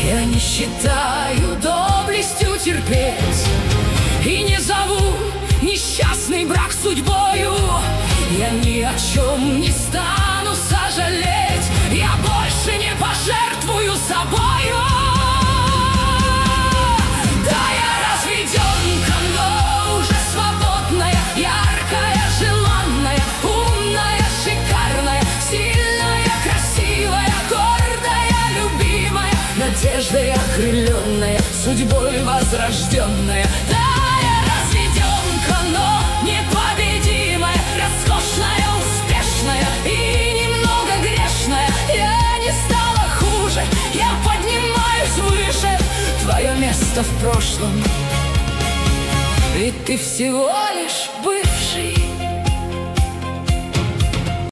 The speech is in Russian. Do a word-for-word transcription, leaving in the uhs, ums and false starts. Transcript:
Я не считаю доблестью терпеть и не зову несчастный брак судьбою. Я ни о чем не стану сожалеть, я больше не пожертвую собою. Да, я разведенка, но уже свободная, яркая, желанная, умная, шикарная, сильная, красивая, гордая, любимая, надеждой окрыленная, судьбой возрожденная. Да, я разведенка, но непобедимая, роскошная, успешная и немного грешная. Я не стала хуже, я поднимаюсь выше. Твое место в прошлом, ведь ты всего лишь бывший.